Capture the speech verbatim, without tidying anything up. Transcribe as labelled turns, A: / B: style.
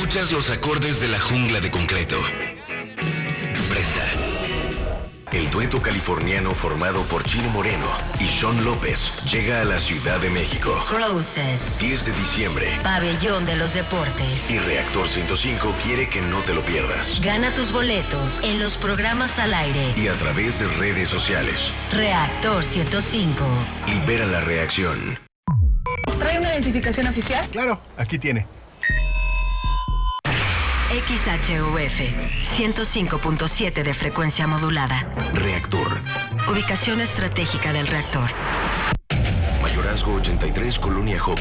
A: Escuchas los acordes de la jungla de concreto. Presta. El dueto californiano formado por Chino Moreno y Sean López llega a la Ciudad de México.
B: Process.
A: diez de diciembre.
B: Pabellón de los Deportes.
A: Y Reactor ciento cinco quiere que no te lo pierdas.
B: Gana tus boletos en los programas al aire
A: y a través de redes sociales.
B: Reactor ciento cinco.
A: Libera la reacción.
C: ¿Trae una identificación oficial?
D: Claro, aquí tiene.
B: X H U F ciento cinco punto siete de frecuencia modulada.
A: Reactor.
B: Ubicación estratégica del reactor.
A: Mayorazgo ochenta y tres, Colonia Joco.